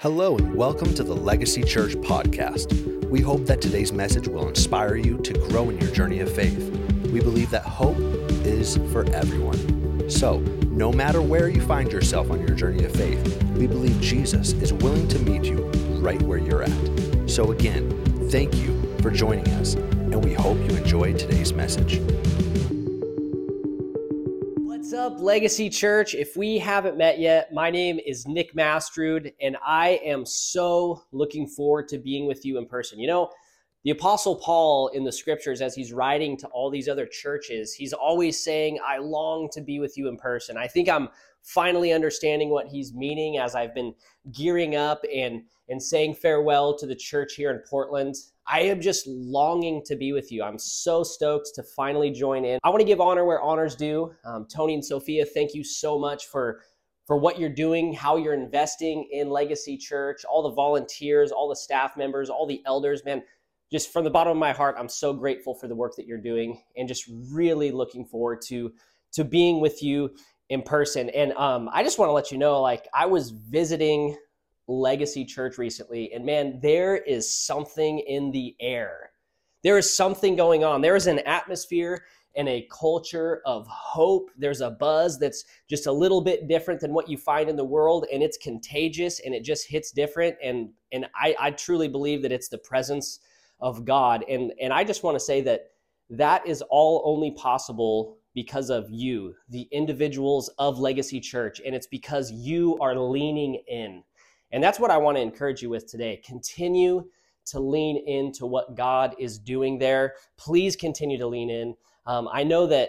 Hello and welcome to the Legacy Church podcast. We hope that today's message will inspire you to grow in your journey of faith. We believe that hope is for everyone. So, no matter where you find yourself on your journey of faith, we believe Jesus is willing to meet you right where you're at. So again, thank you for joining us, and we hope you enjoy today's message. What's up, Legacy Church? If we haven't met yet, my name is Nick Mastrud, and I am so looking forward to being with you in person. You know, the Apostle Paul in the scriptures, as he's writing to all these other churches, he's always saying, I long to be with you in person. I think I'm finally understanding what he's meaning as I've been gearing up and saying farewell to the church here in Portland. I am just longing to be with you. I'm so stoked to finally join in. I want to give honor where honor's due. Tony and Sophia, thank you so much for what you're doing, how you're investing in Legacy Church, all the volunteers, all the staff members, all the elders, man. Just from the bottom of my heart, I'm so grateful for the work that you're doing and just really looking forward to being with you in person. And I just want to let you know, like, I was visiting Legacy Church recently, and man, there is something in the air. There is something going on. There is an atmosphere and a culture of hope. There's a buzz that's just a little bit different than what you find in the world, and it's contagious and it just hits different. And I truly believe that it's the presence of God. And I just want to say that is all only possible because of you, the individuals of Legacy Church, and it's because you are leaning in. And that's what I want to encourage you with today. Continue to lean into what God is doing there. Please continue to lean in. I know that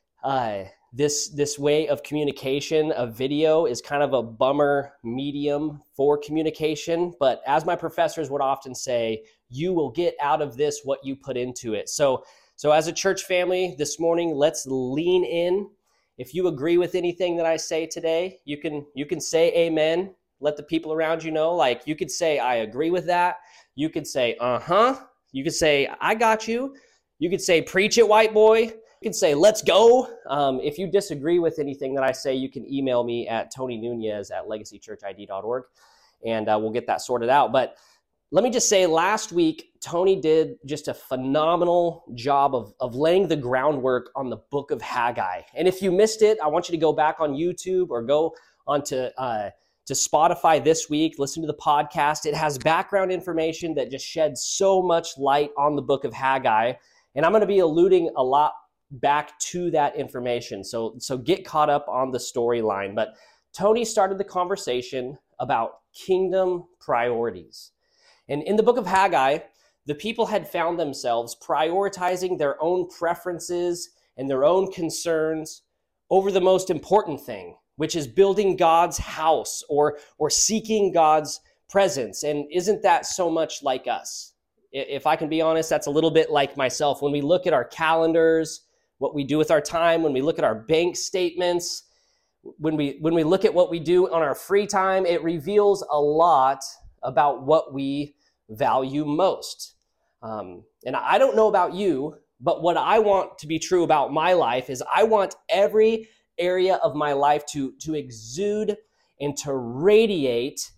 this way of communication, of video, is kind of a bummer medium for communication. But as my professors would often say, you will get out of this what you put into it. So as a church family this morning, let's lean in. If you agree with anything that I say today, you can say amen. Let the people around you know. Like, you could say, I agree with that. You could say, uh-huh. You could say, I got you. You could say, preach it, white boy. You could say, let's go. If you disagree with anything that I say, you can email me at tonynunez@legacychurchid.org, and we'll get that sorted out. But let me just say, last week, Tony did just a phenomenal job of laying the groundwork on the book of Haggai. And if you missed it, I want you to go back on YouTube or go onto to Spotify this week, listen to the podcast. It has background information that just sheds so much light on the book of Haggai. And I'm going to be alluding a lot back to that information. So get caught up on the storyline. But Tony started the conversation about kingdom priorities. And in the book of Haggai, the people had found themselves prioritizing their own preferences and their own concerns over the most important thing, which is building God's house or seeking God's presence. And isn't that so much like us? If I can be honest, that's a little bit like myself. When we look at our calendars, what we do with our time, when we look at our bank statements, when we look at what we do on our free time, it reveals a lot about what we value most. And I don't know about you, but what I want to be true about my life is I want every area of my life to exude and to radiate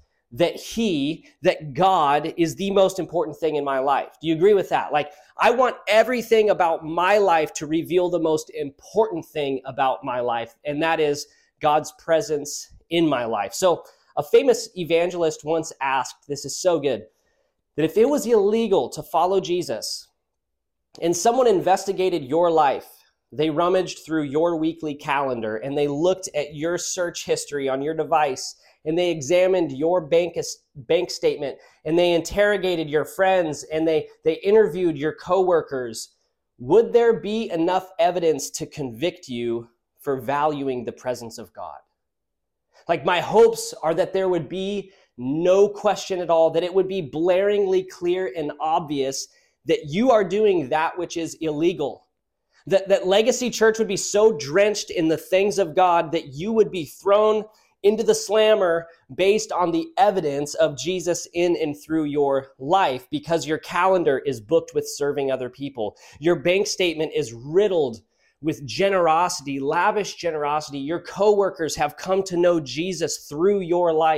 that God is the most important thing in my life. Do you agree with that? Like, I want everything about my life to reveal the most important thing about my life, and that is God's presence in my life. So a famous evangelist once asked, this is so good, that if it was illegal to follow Jesus and someone investigated your life, they rummaged through your weekly calendar and they looked at your search history on your device and they examined your bank statement and they interrogated your friends and they interviewed your coworkers, would there be enough evidence to convict you for valuing the presence of God? Like, my hopes are that there would be no question at all, that it would be blaringly clear and obvious that you are doing that which is illegal. That Legacy Church would be so drenched in the things of God that you would be thrown into the slammer based on the evidence of Jesus in and through your life, because your calendar is booked with serving other people. Your bank statement is riddled with generosity, lavish generosity. Your coworkers have come to know Jesus through your life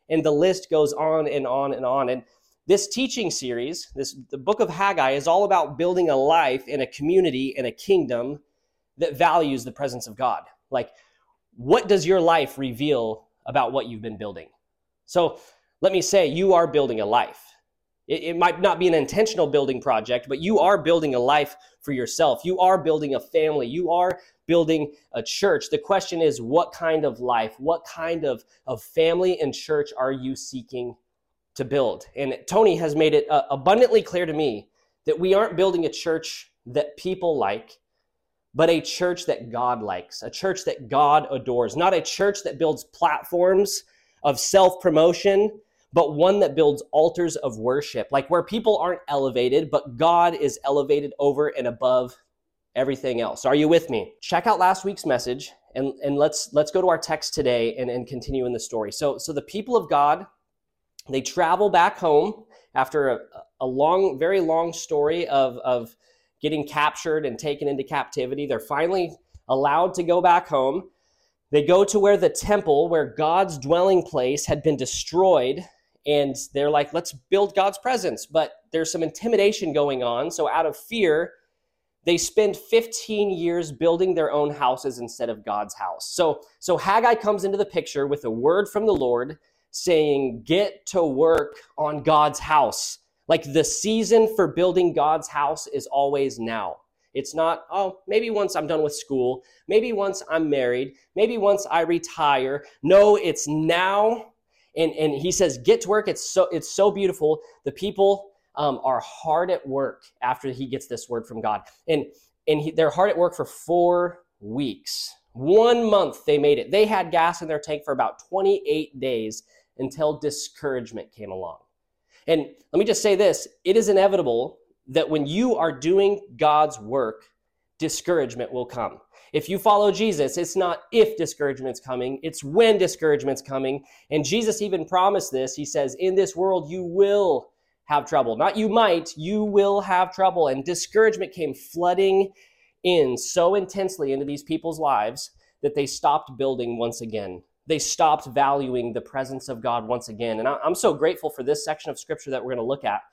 And the list goes on and on and on. And this teaching series, the book of Haggai, is all about building a life in a community, in a kingdom that values the presence of God. Like, what does your life reveal about what you've been building? So let me say, you are building a life. It might not be an intentional building project, but you are building a life for yourself. You are building a family. You are building a church. The question is, what kind of life, what kind of family and church are you seeking to build? And Tony has made it abundantly clear to me that we aren't building a church that people like, but a church that God likes, a church that God adores, not a church that builds platforms of self-promotion, but one that builds altars of worship, like where people aren't elevated, but God is elevated over and above everything else. Are you with me? Check out last week's message, and let's go to our text today and continue in the story. So the people of God, they travel back home after a long, very long story of getting captured and taken into captivity. They're finally allowed to go back home. They go to where the temple, where God's dwelling place had been destroyed, and they're like, let's build God's presence. But there's some intimidation going on. So out of fear, they spend 15 years building their own houses instead of God's house. So Haggai comes into the picture with a word from the Lord saying, get to work on God's house. Like, the season for building God's house is always now. It's not, oh, maybe once I'm done with school, maybe once I'm married, maybe once I retire. No, it's now. And he says, get to work. It's so beautiful. The people are hard at work after he gets this word from God. And they're hard at work for 4 weeks. 1 month they made it. They had gas in their tank for about 28 days until discouragement came along. And let me just say this, it is inevitable that when you are doing God's work, discouragement will come. If you follow Jesus, it's not if discouragement's coming, it's when discouragement's coming. And Jesus even promised this. He says, in this world, you will have trouble. Not you might, you will have trouble. And discouragement came flooding in so intensely into these people's lives that they stopped building once again. They stopped valuing the presence of God once again. And I'm so grateful for this section of scripture that we're going to look at,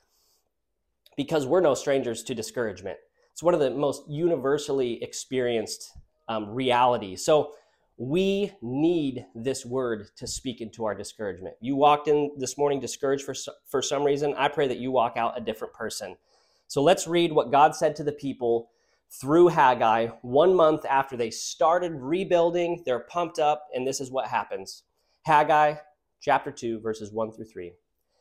because we're no strangers to discouragement. It's one of the most universally experienced realities. So we need this word to speak into our discouragement. You walked in this morning discouraged for some reason. I pray that you walk out a different person. So let's read what God said to the people through Haggai 1 month after they started rebuilding. They're pumped up, and this is what happens. Haggai chapter 2, verses 1 through 3.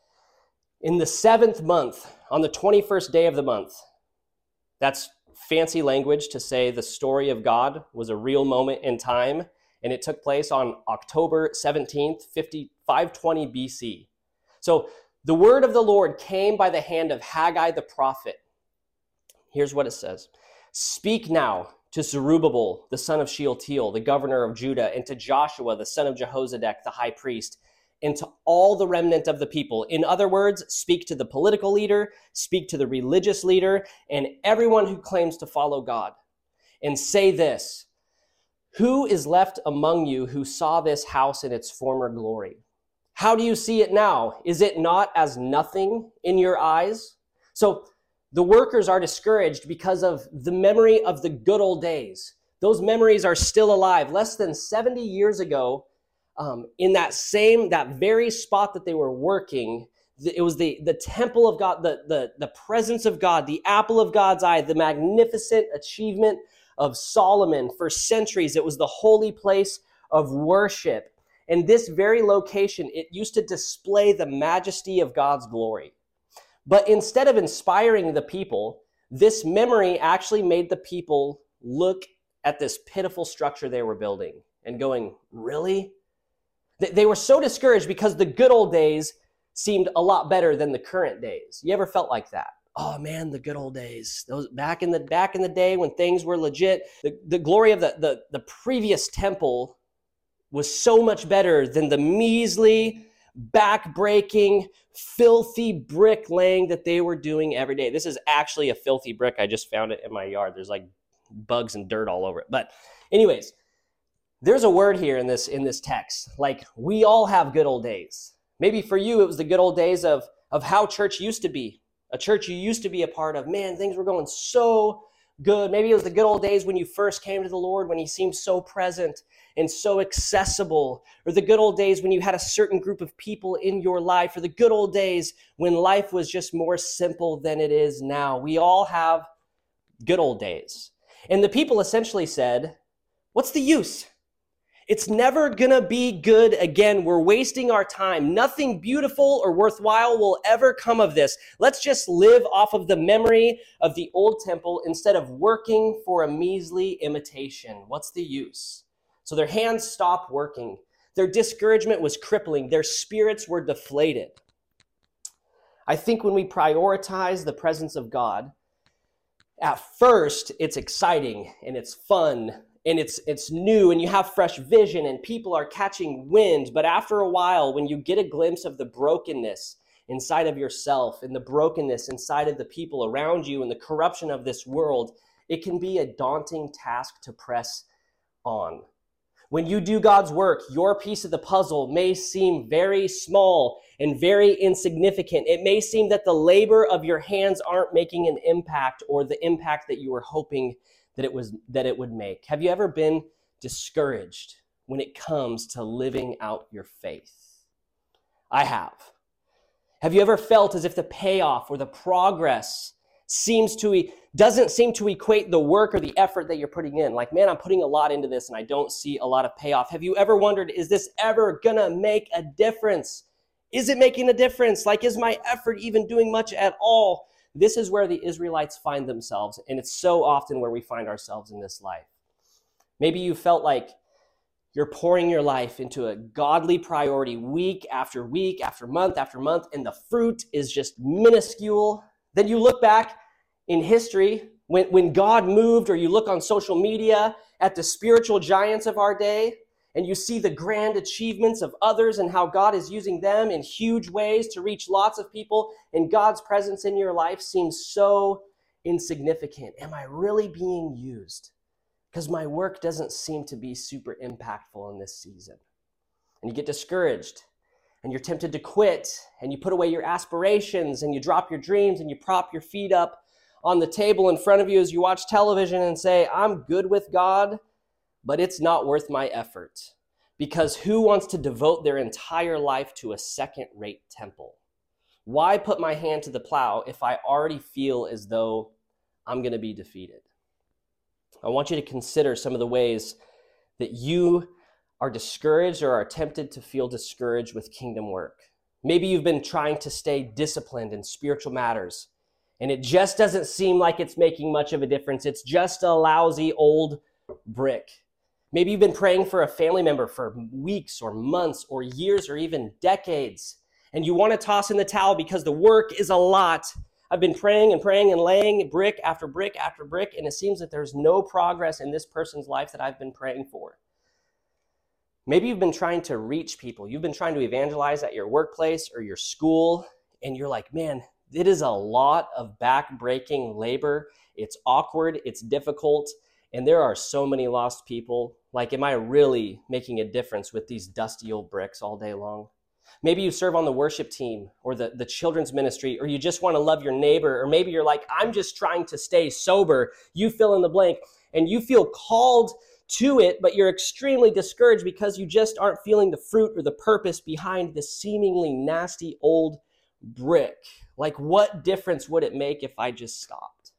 In the 7th month, on the 21st day of the month, that's fancy language to say the story of God was a real moment in time, and it took place on October 17th, 520 BC. So the word of the Lord came by the hand of Haggai the prophet. Here's what it says. Speak now to Zerubbabel, the son of Shealtiel, the governor of Judah, and to Joshua, the son of Jehozadak, the high priest, and to all the remnant of the people. In other words, speak to the political leader, speak to the religious leader, and everyone who claims to follow God. And say this, who is left among you who saw this house in its former glory? How do you see it now? Is it not as nothing in your eyes? So the workers are discouraged because of the memory of the good old days. Those memories are still alive. Less than 70 years ago, in that very spot that they were working, it was the temple of God, the presence of God, the apple of God's eye, the magnificent achievement of Solomon. For centuries, it was the holy place of worship. And this very location, it used to display the majesty of God's glory. But instead of inspiring the people, this memory actually made the people look at this pitiful structure they were building and going, really? They were so discouraged because the good old days seemed a lot better than the current days. You ever felt like that? Oh man, the good old days. Those back in the day when things were legit. The glory of the previous temple was so much better than the measly, back-breaking, filthy brick laying that they were doing every day. This is actually a filthy brick. I just found it in my yard. There's like bugs and dirt all over it. But anyways, there's a word here in this text. Like, we all have good old days. Maybe for you, it was the good old days of how church used to be, a church you used to be a part of. Man, things were going so good. Maybe it was the good old days when you first came to the Lord, when he seemed so present and so accessible, or the good old days when you had a certain group of people in your life, or the good old days when life was just more simple than it is now. We all have good old days. And the people essentially said, what's the use? It's never gonna be good again. We're wasting our time. Nothing beautiful or worthwhile will ever come of this. Let's just live off of the memory of the old temple instead of working for a measly imitation. What's the use? So their hands stopped working. Their discouragement was crippling. Their spirits were deflated. I think when we prioritize the presence of God, at first it's exciting and it's fun and it's new and you have fresh vision and people are catching wind. But after a while, when you get a glimpse of the brokenness inside of yourself and the brokenness inside of the people around you and the corruption of this world, it can be a daunting task to press on. When you do God's work, your piece of the puzzle may seem very small and very insignificant. It may seem that the labor of your hands aren't making an impact or the impact that you were hoping that it would make. Have you ever been discouraged when it comes to living out your faith? I have. Have you ever felt as if the payoff or the progress doesn't seem to equate the work or the effort that you're putting in? Like, man, I'm putting a lot into this and I don't see a lot of payoff. Have you ever wondered, is this ever gonna make a difference? Is it making a difference? Like, is my effort even doing much at all? This is where the Israelites find themselves, and it's so often where we find ourselves in this life. Maybe you felt like you're pouring your life into a godly priority week after week, after month, and the fruit is just minuscule. Then you look back in history when God moved, or you look on social media at the spiritual giants of our day, and you see the grand achievements of others and how God is using them in huge ways to reach lots of people, and God's presence in your life seems so insignificant. Am I really being used? Because my work doesn't seem to be super impactful in this season. And you get discouraged, and you're tempted to quit, and you put away your aspirations, and you drop your dreams, and you prop your feet up on the table in front of you as you watch television and say, I'm good with God, but it's not worth my effort. Because who wants to devote their entire life to a second-rate temple? Why put my hand to the plow if I already feel as though I'm going to be defeated? I want you to consider some of the ways that you are discouraged or are tempted to feel discouraged with kingdom work. Maybe you've been trying to stay disciplined in spiritual matters, and it just doesn't seem like it's making much of a difference. It's just a lousy old brick. Maybe you've been praying for a family member for weeks or months or years or even decades, and you want to toss in the towel because the work is a lot. I've been praying and laying brick after brick after brick, and it seems that there's no progress in this person's life that I've been praying for. Maybe you've been trying to reach people. You've been trying to evangelize at your workplace or your school, and you're like, man, it is a lot of back-breaking labor. It's awkward, it's difficult, and there are so many lost people. Like, am I really making a difference with these dusty old bricks all day long? Maybe you serve on the worship team or the children's ministry, or you just want to love your neighbor, or maybe you're like, I'm just trying to stay sober. You fill in the blank, and you feel called to it, but you're extremely discouraged because you just aren't feeling the fruit or the purpose behind this seemingly nasty old brick. Like, what difference would it make if I just stopped?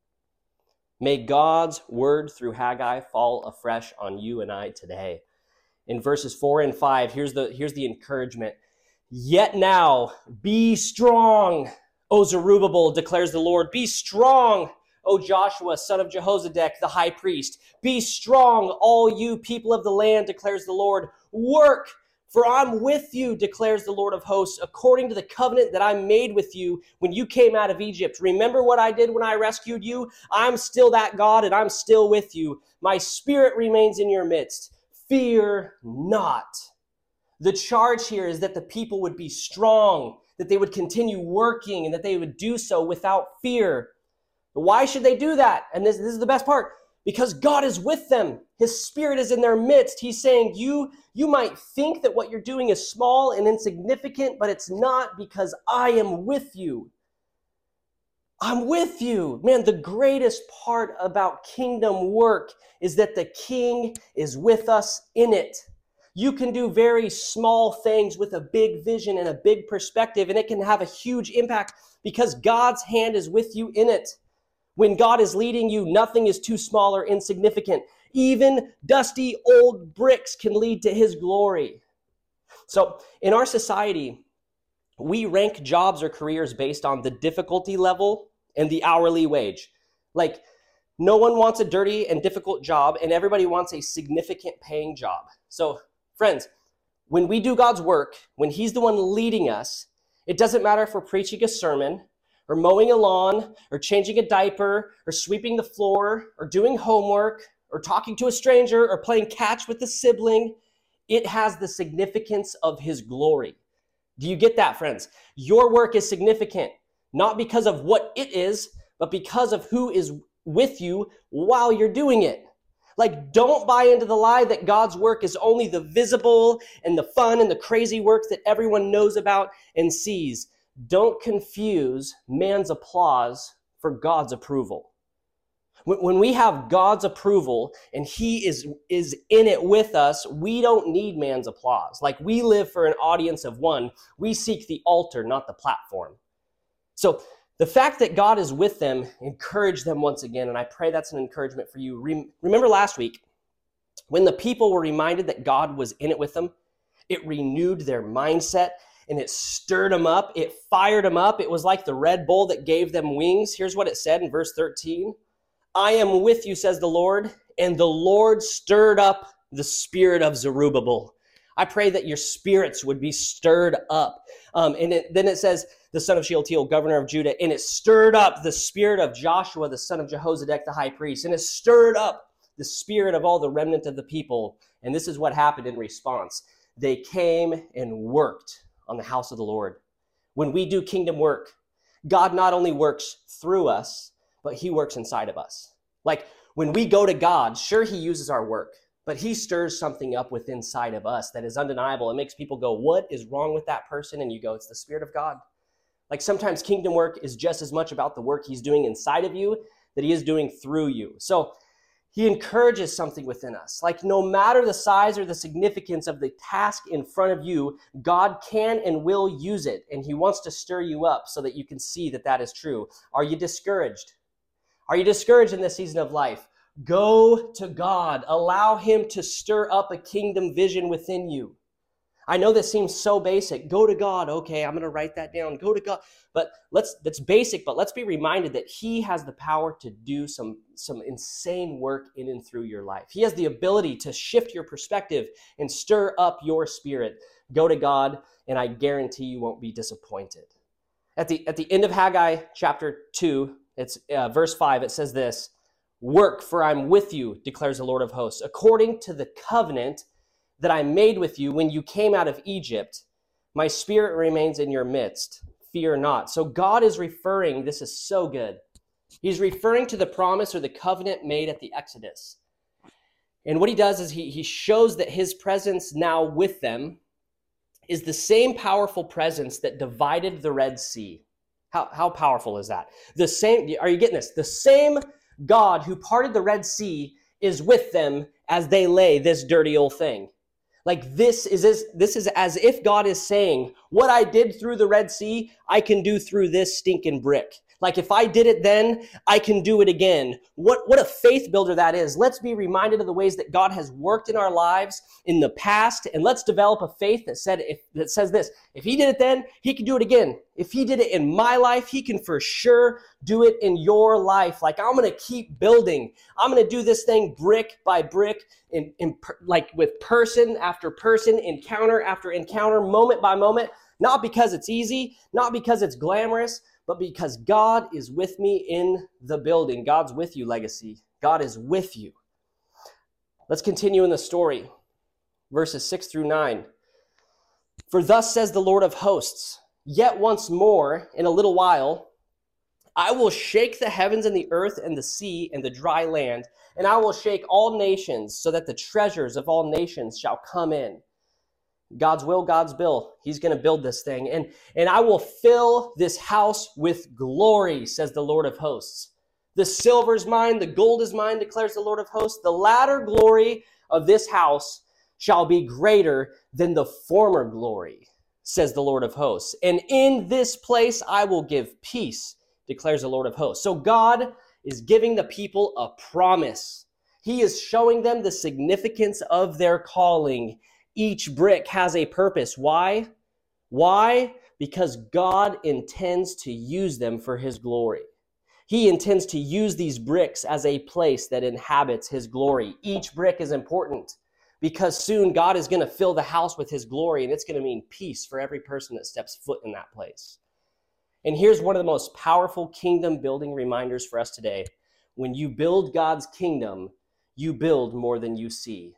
May God's word through Haggai fall afresh on you and I today. In verses 4 and 5, here's the encouragement. Yet now, be strong, O Zerubbabel, declares the Lord. Be strong, O Joshua, son of Jehozadak, the high priest. Be strong, all you people of the land, declares the Lord. Work, for I'm with you, declares the Lord of hosts, according to the covenant that I made with you when you came out of Egypt. Remember what I did when I rescued you? I'm still that God, and I'm still with you. My spirit remains in your midst. Fear not. The charge here is that the people would be strong, that they would continue working, and that they would do so without fear. But why should they do that? And this is the best part. because God is with them. His Spirit is in their midst. He's saying, you might think that what you're doing is small and insignificant, but it's not, because I am with you. I'm with you. Man, the greatest part about kingdom work is that the King is with us in it. You can do very small things with a big vision and a big perspective, and it can have a huge impact because God's hand is with you in it. When God is leading you, nothing is too small or insignificant. Even dusty old bricks can lead to his glory. So in our society, we rank jobs or careers based on the difficulty level and the hourly wage. Like, no one wants a dirty and difficult job, and everybody wants a significant paying job. So friends, when we do God's work, when he's the one leading us, it doesn't matter if we're preaching a sermon or mowing a lawn or changing a diaper or sweeping the floor or doing homework or talking to a stranger or playing catch with a sibling. It has the significance of his glory. Do you get that, friends? Your work is significant, not because of what it is, but because of who is with you while you're doing it. Like, don't buy into the lie that God's work is only the visible and the fun and the crazy work that everyone knows about and sees. Don't confuse man's applause for God's approval. When we have God's approval and he is in it with us, we don't need man's applause. Like, we live for an audience of one. We seek the altar, not the platform. So the fact that God is with them encouraged them once again, and I pray that's an encouragement for you. Remember last week, when the people were reminded that God was in it with them, it renewed their mindset, and it stirred them up. It fired them up. It was like the Red Bull that gave them wings. Here's what it said in verse 13. I am with you, says the Lord, and the Lord stirred up the spirit of Zerubbabel. I pray that your spirits would be stirred up. Then it says, the son of Shealtiel, governor of Judah, and it stirred up the spirit of Joshua, the son of Jehozadak, the high priest, and it stirred up the spirit of all the remnant of the people. And this is what happened in response. They came and worked on the house of the Lord. When we do kingdom work, God not only works through us, but he works inside of us. Like, when we go to God, sure, he uses our work, but he stirs something up within inside of us that is undeniable. It makes people go, what is wrong with that person? And you go, it's the Spirit of God. Like, sometimes kingdom work is just as much about the work he's doing inside of you that he is doing through you. So he encourages something within us. Like, no matter the size or the significance of the task in front of you, God can and will use it. And he wants to stir you up so that you can see that that is true. Are you discouraged? Are you discouraged in this season of life? Go to God. Allow him to stir up a kingdom vision within you. I know this seems so basic. Go to God. Okay, I'm going to write that down. Go to God. But that's basic, but let's be reminded that he has the power to do some insane work in and through your life. He has the ability to shift your perspective and stir up your spirit. Go to God, and I guarantee you won't be disappointed. At the end of Haggai chapter 2, it's verse 5, it says this, work, for I'm with you, declares the Lord of hosts, according to the covenant that I made with you when you came out of Egypt. My spirit remains in your midst. Fear not. So God is referring, this is so good. He's referring to the promise or the covenant made at the Exodus. And what he does is he shows that his presence now with them is the same powerful presence that divided the Red Sea. How powerful is that? The same, are you getting this? The same God who parted the Red Sea is with them as they lay this dirty old thing. Like, this is as if God is saying, what I did through the Red Sea, I can do through this stinking brick. Like, if I did it then, I can do it again. What a faith builder that is. Let's be reminded of the ways that God has worked in our lives in the past, and let's develop a faith that says this, if he did it then, he can do it again. If he did it in my life, he can for sure do it in your life. Like, I'm going to keep building. I'm going to do this thing brick by brick, like with person after person, encounter after encounter, moment by moment, not because it's easy, not because it's glamorous, but because God is with me in the building. God's with you, Legacy. God is with you. Let's continue in the story. Verses 6 through 9. For thus says the Lord of hosts, yet once more, in a little while, I will shake the heavens and the earth and the sea and the dry land, and I will shake all nations so that the treasures of all nations shall come in. God's will, God's bill. He's going to build this thing. And I will fill this house with glory, says the Lord of hosts. The silver is mine, the gold is mine, declares the Lord of hosts. The latter glory of this house shall be greater than the former glory, says the Lord of hosts. And in this place I will give peace, declares the Lord of hosts. So God is giving the people a promise. He is showing them the significance of their calling. Each brick has a purpose. Why? Why? Because God intends to use them for his glory. He intends to use these bricks as a place that inhabits his glory. Each brick is important because soon God is going to fill the house with his glory, and it's going to mean peace for every person that steps foot in that place. And here's one of the most powerful kingdom building reminders for us today. When you build God's kingdom, you build more than you see.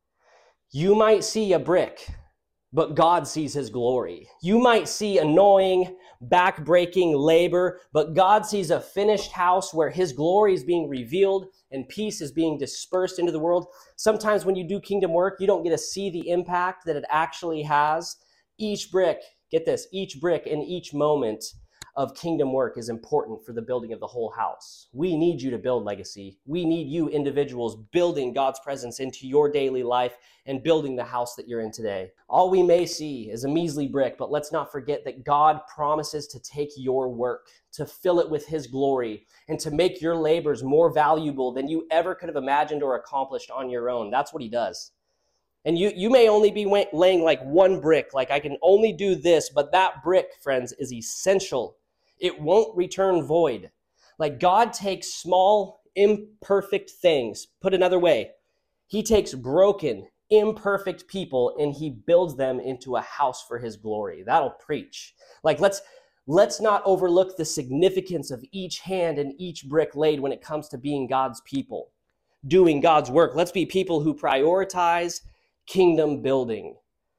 You might see a brick, but God sees his glory. You might see annoying, back-breaking labor, but God sees a finished house where his glory is being revealed and peace is being dispersed into the world. Sometimes when you do kingdom work, you don't get to see the impact that it actually has. Each brick, get this, each brick in each moment of kingdom work is important for the building of the whole house. We need you to build legacy. We need you individuals building God's presence into your daily life and building the house that you're in today. All we may see is a measly brick, but let's not forget that God promises to take your work, to fill it with his glory, and to make your labors more valuable than you ever could have imagined or accomplished on your own. That's what he does. And you may only be laying like one brick, like I can only do this, but that brick, friends, is essential. It won't return void. Like God takes small, imperfect things. Put another way, he takes broken, imperfect people and he builds them into a house for his glory. That'll preach. Like let's not overlook the significance of each hand and each brick laid when it comes to being God's people, doing God's work. Let's be people who prioritize kingdom building.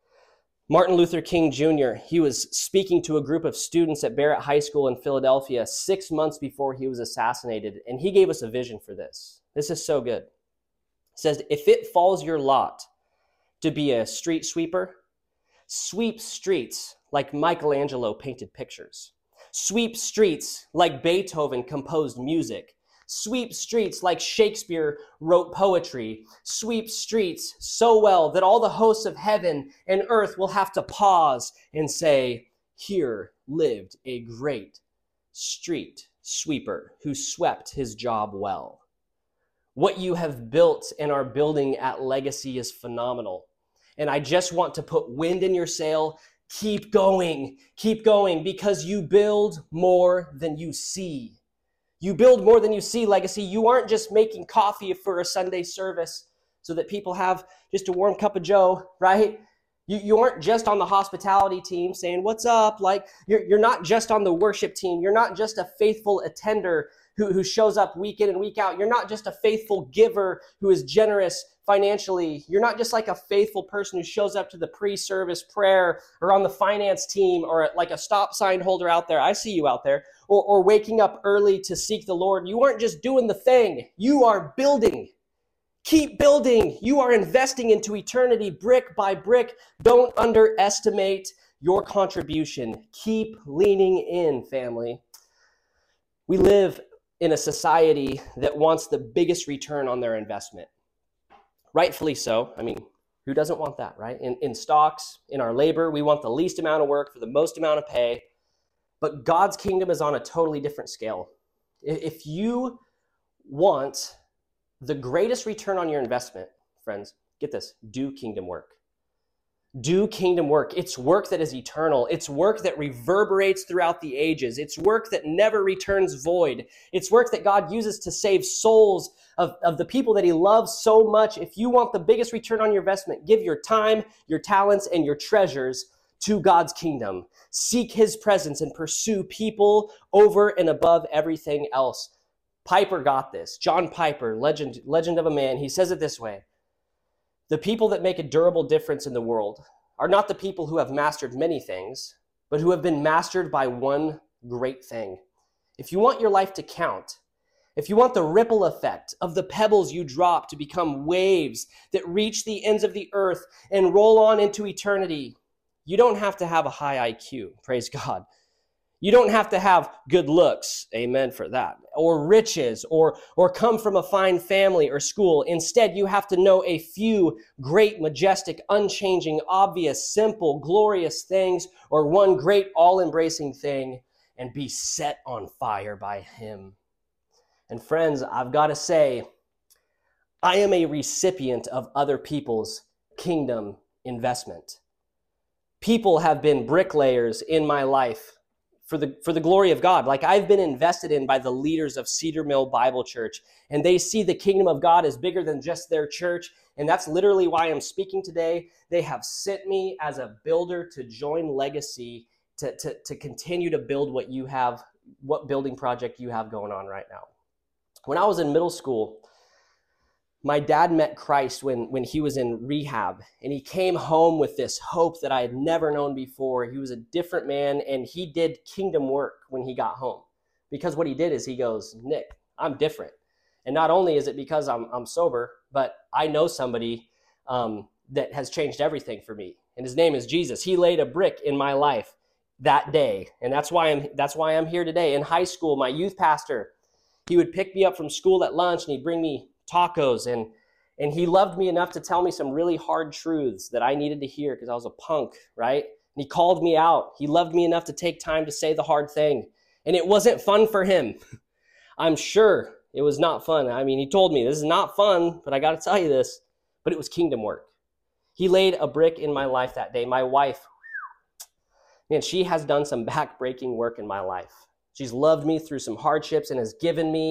Martin Luther King Jr., he was speaking to a group of students at Barrett High School in Philadelphia 6 months before he was assassinated, and he gave us a vision for this. This is so good. He says, if it falls your lot to be a street sweeper, sweep streets like Michelangelo painted pictures. Sweep streets like Beethoven composed music. Sweep streets like Shakespeare wrote poetry. Sweep streets so well that all the hosts of heaven and earth will have to pause and say, here lived a great street sweeper who swept his job well. What you have built and are building at Legacy is phenomenal. And I just want to put wind in your sail. Keep going, because you build more than you see. You build more than you see, Legacy. You aren't just making coffee for a Sunday service so that people have just a warm cup of joe, right? You aren't just on the hospitality team saying, what's up? Like, you're not just on the worship team. You're not just a faithful attender who shows up week in and week out. You're not just a faithful giver who is generous financially. You're not just like a faithful person who shows up to the pre-service prayer or on the finance team or like a stop sign holder out there. I see you out there. Or waking up early to seek the Lord. You aren't just doing the thing. You are building. Keep building. You are investing into eternity brick by brick. Don't underestimate your contribution. Keep leaning in, family. We live in a society that wants the biggest return on their investment. Rightfully so. I mean, who doesn't want that, right? In stocks, in our labor, we want the least amount of work for the most amount of pay. But God's kingdom is on a totally different scale. If you want the greatest return on your investment, friends, get this, do kingdom work. Do kingdom work. It's work that is eternal. It's work that reverberates throughout the ages. It's work that never returns void. It's work that God uses to save souls of the people that he loves so much. If you want the biggest return on your investment, give your time, your talents, and your treasures to God's kingdom. Seek his presence and pursue people over and above everything else. Piper got this. John Piper, legend of a man, he says it this way. The people that make a durable difference in the world are not the people who have mastered many things, but who have been mastered by one great thing. if you want your life to count, if you want the ripple effect of the pebbles you drop to become waves that reach the ends of the earth and roll on into eternity, you don't have to have a high IQ, praise God. You don't have to have good looks, amen for that, or riches, or come from a fine family or school. Instead, you have to know a few great, majestic, unchanging, obvious, simple, glorious things, or one great, all-embracing thing, and be set on fire by him. And friends, I've got to say, I am a recipient of other people's kingdom investment. People have been bricklayers in my life for the glory of God. Like, I've been invested in by the leaders of Cedar Mill Bible Church, and they see the kingdom of God as bigger than just their church. And that's literally why I'm speaking today. They have sent me as a builder to join Legacy to continue to build what you have, what building project you have going on right now. When I was in middle school, my dad met Christ when he was in rehab, and he came home with this hope that I had never known before. He was a different man, and he did kingdom work when he got home. Because what he did is he goes, Nick, I'm different. And not only is it because I'm sober, but I know somebody that has changed everything for me, and his name is Jesus. He laid a brick in my life that day, and that's why I'm here today. In high school, my youth pastor, he would pick me up from school at lunch, and he'd bring me tacos, and he loved me enough to tell me some really hard truths that I needed to hear because I was a punk, right? And he called me out. He loved me enough to take time to say the hard thing. And it wasn't fun for him. I'm sure it was not fun. I mean, he told me, this is not fun, but I got to tell you this, but it was kingdom work. He laid a brick in my life that day. My wife, man, she has done some back-breaking work in my life. She's loved me through some hardships and has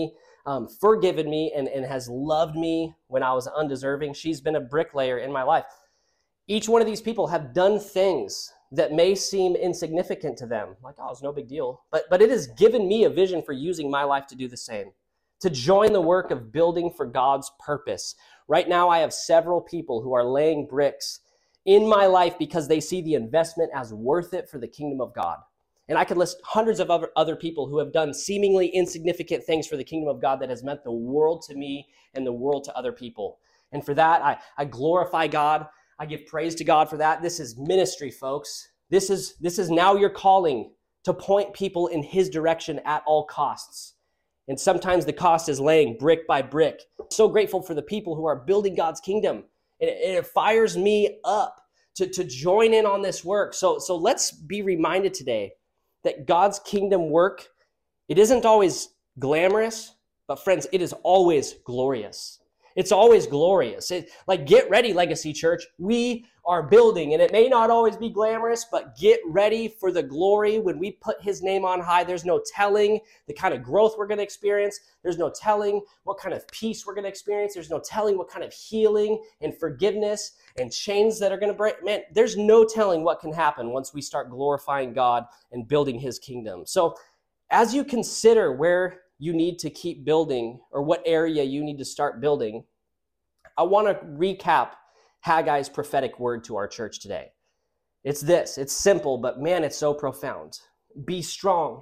forgiven me and has loved me when I was undeserving. She's been a bricklayer in my life. Each one of these people have done things that may seem insignificant to them. Like, oh, it's no big deal. But it has given me a vision for using my life to do the same, to join the work of building for God's purpose. Right now, I have several people who are laying bricks in my life because they see the investment as worth it for the kingdom of God. And I could list hundreds of other people who have done seemingly insignificant things for the kingdom of God that has meant the world to me and the world to other people. And for that, I glorify God. I give praise to God for that. This is ministry, folks. This is now your calling to point people in his direction at all costs. And sometimes the cost is laying brick by brick. I'm so grateful for the people who are building God's kingdom. And it fires me up to join in on this work. So let's be reminded today that God's kingdom work, it isn't always glamorous, but friends, it is always glorious. It's always glorious. Get ready, Legacy Church. We are building, and it may not always be glamorous, but get ready for the glory. When we put his name on high, there's no telling the kind of growth we're going to experience. There's no telling what kind of peace we're going to experience. There's no telling what kind of healing and forgiveness and chains that are going to break. Man, there's no telling what can happen once we start glorifying God and building his kingdom. So as you consider where you need to keep building or what area you need to start building, I want to recap Haggai's prophetic word to our church today. It's this. It's simple, but man, it's so profound. Be strong.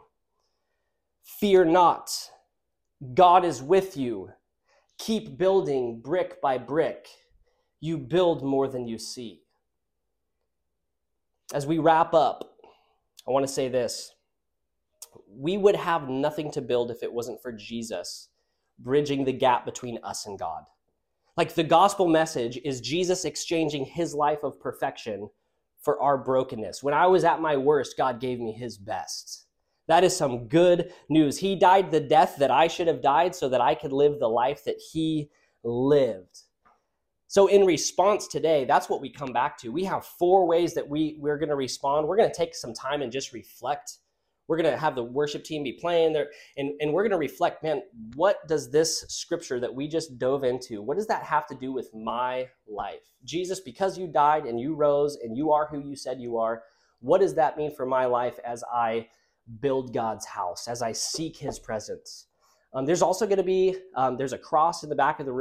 Fear not. God is with you. Keep building brick by brick. You build more than you see. As we wrap up, I want to say this. We would have nothing to build if it wasn't for Jesus bridging the gap between us and God. Like, the gospel message is Jesus exchanging his life of perfection for our brokenness. When I was at my worst, God gave me his best. That is some good news. He died the death that I should have died so that I could live the life that he lived. So in response today, that's what we come back to. We have 4 ways that we're going to respond. We're going to take some time and just reflect. We're going to have the worship team be playing there, and we're going to reflect, man, what does this scripture that we just dove into, what does that have to do with my life? Jesus, because you died and you rose and you are who you said you are, what does that mean for my life as I build God's house, as I seek his presence? There's also going to be, there's a cross in the back of the room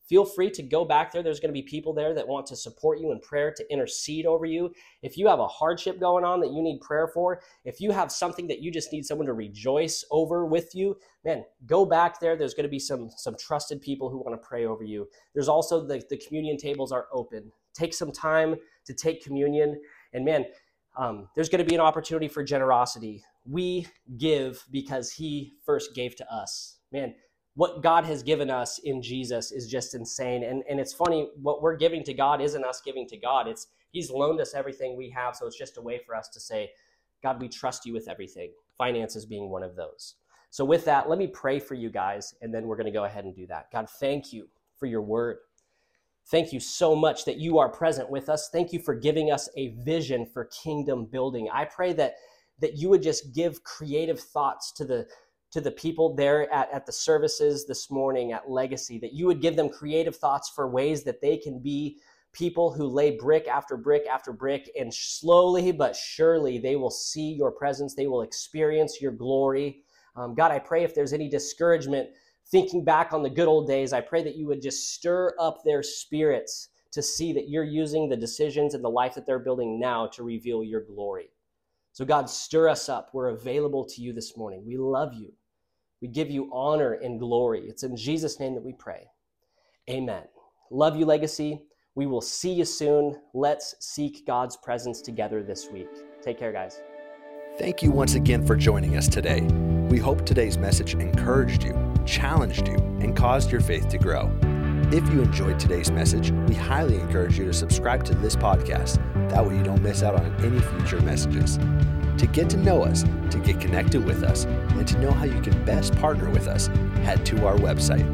feel free to go back there. There's going to be people there that want to support you in prayer, to intercede over you. If you have a hardship going on that you need prayer for, if you have something that you just need someone to rejoice over with you, man, go back there. There's going to be some trusted people who want to pray over you. There's also the communion tables are open. Take some time to take communion. And man, there's going to be an opportunity for generosity. We give because he first gave to us. Man, what God has given us in Jesus is just insane. And it's funny, what we're giving to God isn't us giving to God. He's loaned us everything we have. So it's just a way for us to say, God, we trust you with everything. Finances being one of those. So with that, let me pray for you guys, and then we're going to go ahead and do that. God, thank you for your word. Thank you so much that you are present with us. Thank you for giving us a vision for kingdom building. I pray that you would just give creative thoughts to the people there at the services this morning at Legacy, that you would give them creative thoughts for ways that they can be people who lay brick after brick after brick, and slowly but surely they will see your presence. They will experience your glory. God, I pray if there's any discouragement thinking back on the good old days, I pray that you would just stir up their spirits to see that you're using the decisions and the life that they're building now to reveal your glory. So God, stir us up. We're available to you this morning. We love you. We give you honor and glory. It's in Jesus' name that we pray. Amen. Love you, Legacy. We will see you soon. Let's seek God's presence together this week. Take care, guys. Thank you once again for joining us today. We hope today's message encouraged you, challenged you, and caused your faith to grow. If you enjoyed today's message, we highly encourage you to subscribe to this podcast. That way you don't miss out on any future messages. To get to know us, to get connected with us, and to know how you can best partner with us, head to our website,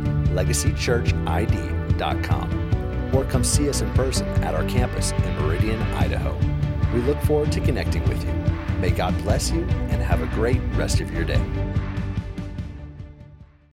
legacychurchid.com, or come see us in person at our campus in Meridian, Idaho. We look forward to connecting with you. May God bless you and have a great rest of your day.